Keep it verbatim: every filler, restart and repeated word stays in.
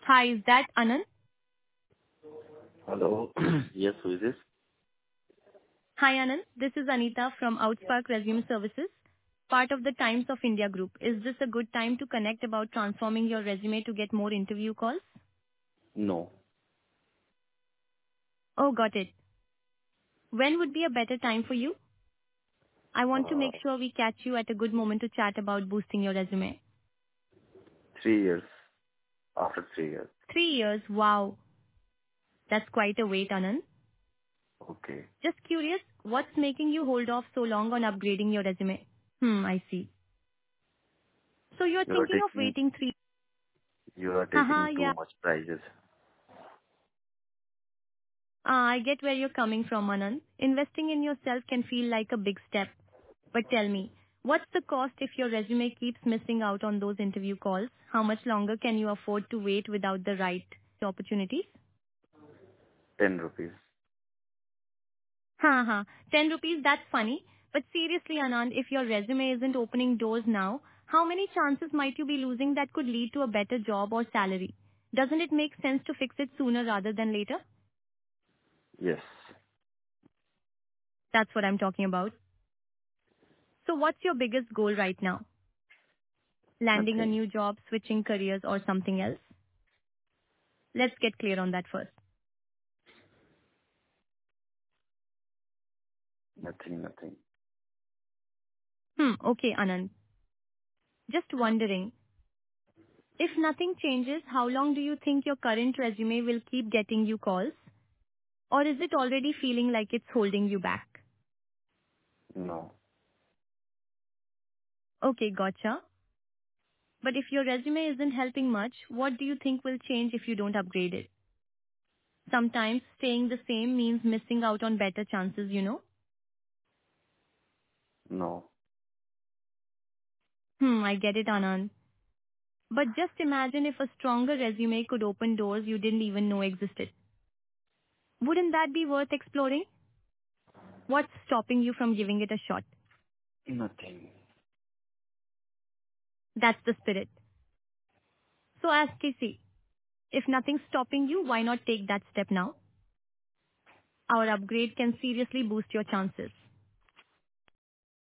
Hi, is that Anand? Hello. Yes, who is this? Hi, Anand. This is Anita from Outspark Resume Services, part of the Times of India group. Is this a good time to connect about transforming your resume to get more interview calls? No. Oh, got it. When would be a better time for you? I want to Uh, make sure we catch you at a good moment to chat about boosting your resume. three years. After three years. Three years, wow. That's quite a wait, Anand. Okay. Just curious, what's making you hold off so long on upgrading your resume? Hmm, I see. So you're You are thinking of taking waiting three... you are Haha, taking yeah. too much prices. Ah, I get where you're coming from, Anand. Investing in yourself can feel like a big step. But tell me, what's the cost if your resume keeps missing out on those interview calls? How much longer can you afford to wait without the right opportunities? Ten rupees. Ha ha, ten rupees, that's funny. But seriously, Anand, if your resume isn't opening doors now, how many chances might you be losing that could lead to a better job or salary? Doesn't it make sense to fix it sooner rather than later? Yes. That's what I'm talking about. So what's your biggest goal right now? Landing a Nothing. new job, switching careers, or something else? Let's get clear on that first. Nothing. Nothing. Hmm, okay, Anand. Just wondering, if nothing changes, how long do you think your current resume will keep getting you calls? Or is it already feeling like it's holding you back? No. Okay, gotcha. But if your resume isn't helping much, what do you think will change if you don't upgrade it? Sometimes staying the same means missing out on better chances, you know? No. Hmm, I get it, Anand. But just imagine if a stronger resume could open doors you didn't even know existed. Wouldn't that be worth exploring? What's stopping you from giving it a shot? Nothing. That's the spirit. So ask Casey, if nothing's stopping you, why not take that step now? Our upgrade can seriously boost your chances.